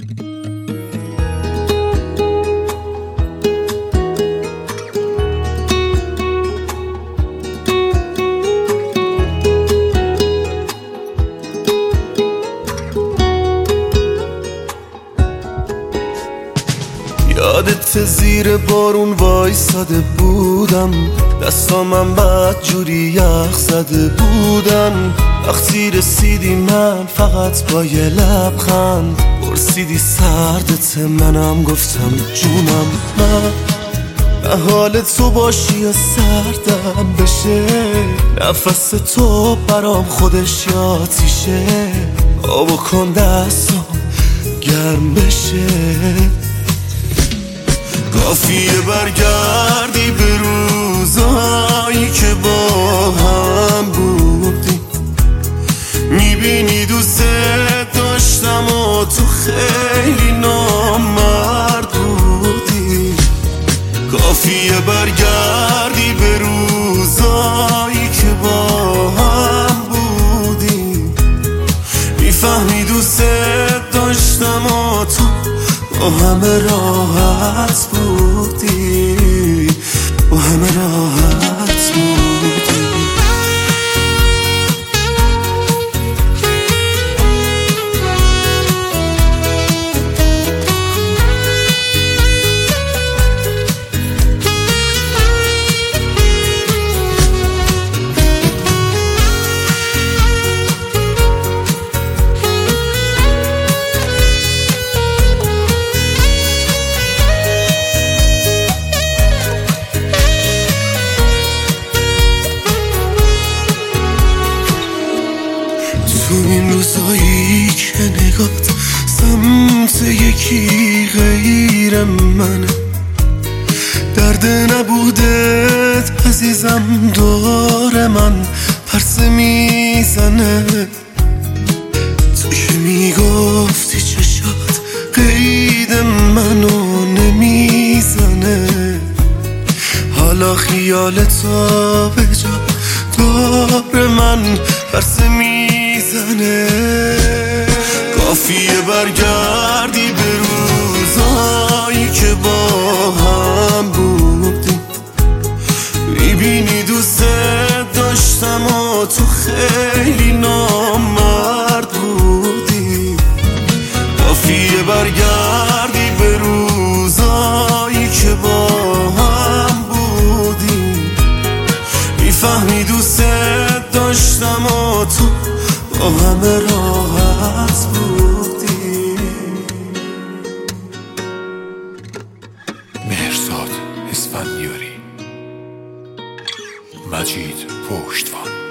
یادت زیر بارون وایساده بودم، دستامم بد جوری یخ زده بودن. وقتی رسیدی من فقط با یه لبخند پرسیدی سردت، منم گفتم جونم. من حال تو باشی یا سردم بشه، نفس تو برام خودش آتیشه. آب کن دستام گرم بشه، کافیه برگردی به روزایی که با هم بودی. میبینی دوست داشتم و تو خیلی نامرد بودی. کافیه برگردی به روزایی که با هم بودی. میفهمی دوست داشتم و تو با همه راحت بودی، با همه راحت بودی. تو این روزایی که نگات سمت یکی غیر منه، درد نبودت عزیزم دور من پرسه میزنه. تو که میگفتی چشات قید منو نمیزنه، حالا خیالتا به جا دور من پرسه میزنه. کافیه برگردی به روزایی که با هم بودی. میبینی دوست داشتم و تو خیلی نامرد بودی. کافیه برگردی به روزایی که با هم بودی. میفهمی دوست داشتم و تو با همه راحت بودی. مهرزاد اسفندیاری، مجید پشتوان.